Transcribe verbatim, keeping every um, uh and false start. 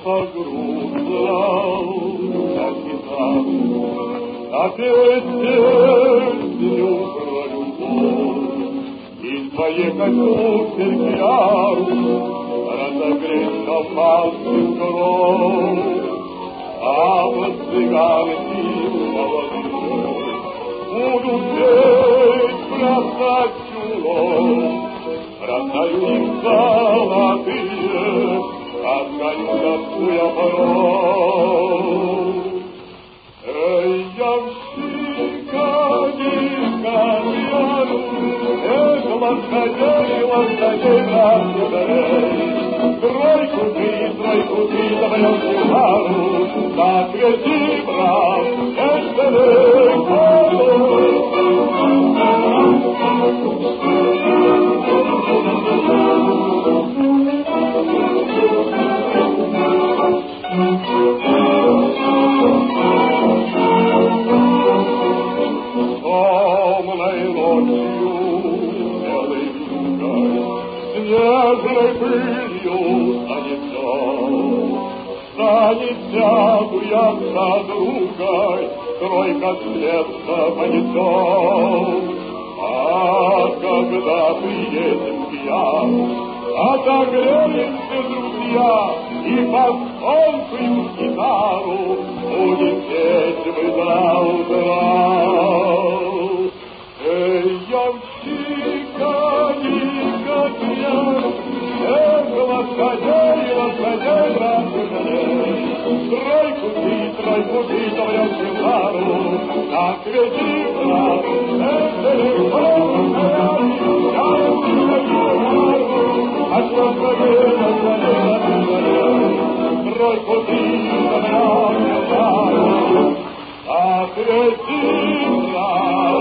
погрузил на гитару, а песню про любовь из твоих очков сердцу разогреть шампанским кровь, а вот цыганки молодые будут петь, бросать чулок, раздаю им золотые, отгоню я порог. Эй, ямщика, низко пьяну, эх, лошадей, лошадей, лошадей, тройку ты, тройку ты, забьем сигару, так веди, брат, эх, далеко. Темной ночью, белой вьюгой, снежной пылью занесет, занесет уятся другой, тройка следца понесет. А когда приедем пьян, отогреемся, друзья, и под тонкую гитару будем петь мы до утра. Эй, ямщика, низко пьян, эх, лошадей, лошадей, лошадей, тройку ты, тройку ты, забьем гитару, так веди, брат, эх, далеко, а лошадей, лошадей, лошадей, тройку ты, забьем гитару, так веди, брат.